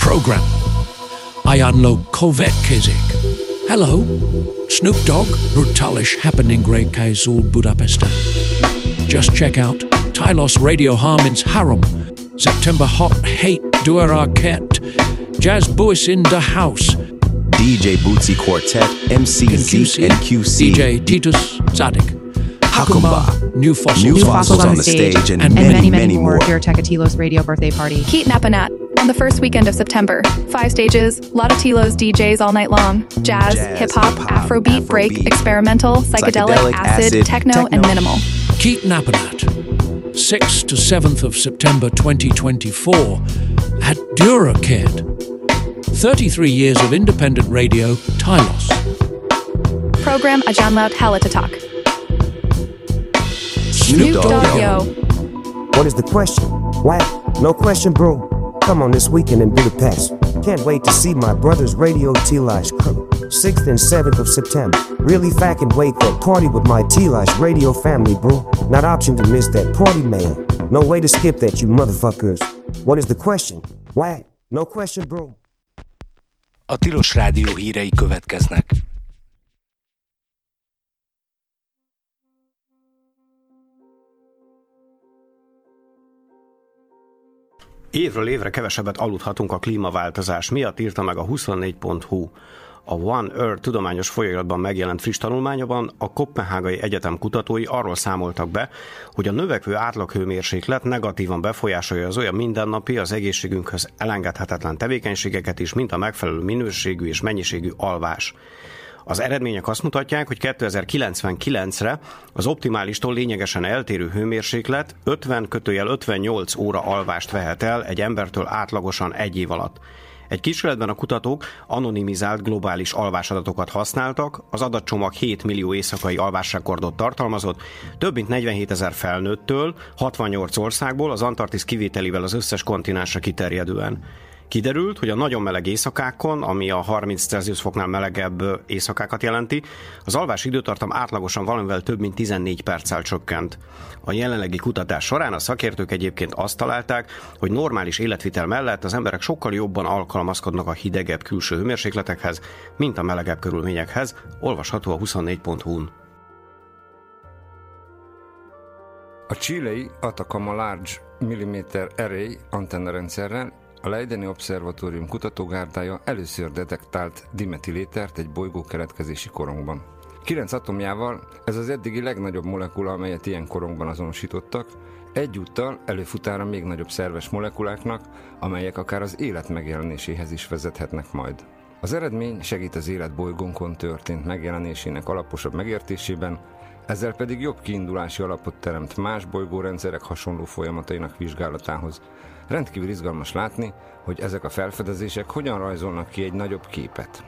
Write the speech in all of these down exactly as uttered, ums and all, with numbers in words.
program. I unload következik. Hello, Snoop Dogg, brutális happening great Kaisul Budapestan. Just check out Tylos Radio Harmon's Harum, September Hot Hate Duer Arquette, Jazz Boys in the House, D J Bootsy Quartet, M C Z and Q C, D J Titus Zadig, Hakumba, New Fossils, New Fossils on the stage, and, and many, many, many, many more more. here at Tekatilo's radio birthday party. Keat Napanat on the first weekend of September. Five stages, lot of Tilo's D Js all night long. Jazz, Jazz, hip-hop, hip-hop, Afrobeat, Afrobeat, break, experimental, psychedelic, psychedelic, acid, acid, techno, techno. and minimal. Keat Napanat, sixth to seventh of September twenty twenty-four at Duraked. thirty-three years of independent radio, Tylos. Program Ajanlaut Halatatak. Snoop Dogg, Yo. What is the question? Why? No question, bro. Come on this weekend in Budapest. Can't wait to see my brother's Radio T-Lish crew. sixth and seventh of September. Really fucking wait that party with my T-Lish radio family, bro. Not option to miss that party, man. No way to skip that, you motherfuckers. What is the question? Why? No question, bro. A Tilos Rádió hírei következnek. Évről évre kevesebbet aludhatunk a klímaváltozás miatt, írta meg a huszonnégy pont hu. A One Earth tudományos folyóiratban megjelent friss tanulmányban a Koppenhágai Egyetem kutatói arról számoltak be, hogy a növekvő átlaghőmérséklet negatívan befolyásolja az olyan mindennapi, az egészségünkhöz elengedhetetlen tevékenységeket is, mint a megfelelő minőségű és mennyiségű alvás. Az eredmények azt mutatják, hogy kétezer-kilencvenkilencre az optimálistól lényegesen eltérő hőmérséklet ötven kötőjel ötvennyolc óra alvást vehet el egy embertől átlagosan egy év alatt. Egy kísérletben a kutatók anonimizált globális alvásadatokat használtak, az adatcsomag hét millió éjszakai alvásrekordot tartalmazott, több mint negyvenhétezer felnőttől, hatvannyolc országból, az Antarktisz kivételével az összes kontinensre kiterjedően. Kiderült, hogy a nagyon meleg éjszakákon, ami a harminc Celsius foknál melegebb éjszakákat jelenti, az alvási időtartam átlagosan valamivel több mint tizennégy perccel csökkent. A jelenlegi kutatás során a szakértők egyébként azt találták, hogy normális életvitel mellett az emberek sokkal jobban alkalmazkodnak a hidegebb külső hőmérsékletekhez, mint a melegebb körülményekhez, olvasható a huszonnégy pont hu-n. A chilei Atacama Large Millimeter Array antennarendszerrel a Leideni Obszervatórium kutatógárdája először detektált dimetilétert egy bolygó keletkezési korongban. Kilenc atomjával ez az eddigi legnagyobb molekula, amelyet ilyen korongban azonosítottak, egyúttal előfutára még nagyobb szerves molekuláknak, amelyek akár az élet megjelenéséhez is vezethetnek majd. Az eredmény segít az élet bolygónkon történt megjelenésének alaposabb megértésében, ezzel pedig jobb kiindulási alapot teremt más bolygórendszerek hasonló folyamatainak vizsgálatához. Rendkívül izgalmas látni, hogy ezek a felfedezések hogyan rajzolnak ki egy nagyobb képet.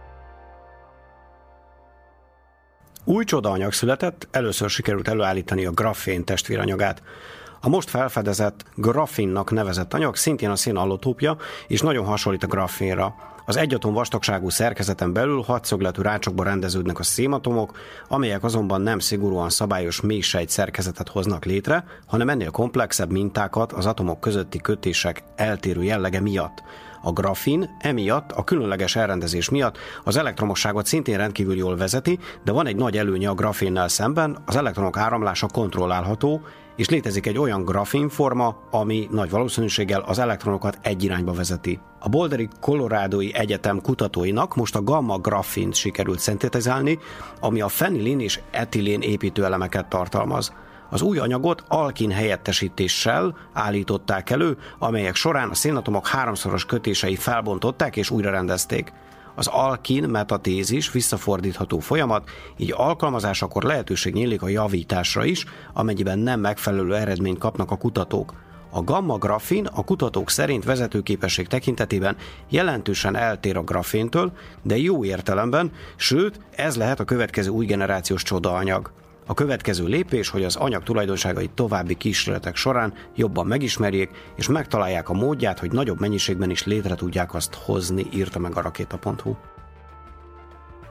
Új csodaanyag született, először sikerült előállítani a grafén testvéranyagát. A most felfedezett grafinnak nevezett anyag szintén a szén allotópja, és nagyon hasonlít a grafénra. Az egyatom vastagságú szerkezeten belül hatszögletű rácsokba rendeződnek a szénatomok, amelyek azonban nem szigorúan szabályos mélysejt szerkezetet hoznak létre, hanem ennél komplexebb mintákat az atomok közötti kötések eltérő jellege miatt. A grafin emiatt, a különleges elrendezés miatt az elektromosságot szintén rendkívül jól vezeti, de van egy nagy előnye a grafénnel szemben, az elektronok áramlása kontrollálható, és létezik egy olyan grafinforma, ami nagy valószínűséggel az elektronokat egy irányba vezeti. A Boulder Colorado-i Egyetem kutatóinak most a gamma grafint sikerült szintetizálni, ami a fenilin és etilén építőelemeket tartalmaz. Az új anyagot alkin helyettesítéssel állították elő, amelyek során a szénatomok háromszoros kötései felbontották és újrarendezték. Az alkin-metatézis visszafordítható folyamat, így alkalmazásakor lehetőség nyílik a javításra is, amennyiben nem megfelelő eredményt kapnak a kutatók. A gamma-grafin a kutatók szerint vezetőképesség tekintetében jelentősen eltér a graféntől, de jó értelemben, sőt, ez lehet a következő új generációs csodaanyag. A következő lépés, hogy az anyag tulajdonságait további kísérletek során jobban megismerjék, és megtalálják a módját, hogy nagyobb mennyiségben is létre tudják azt hozni, írta meg a rakéta pont hu.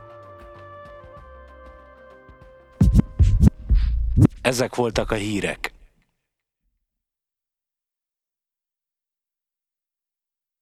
Ezek voltak a hírek.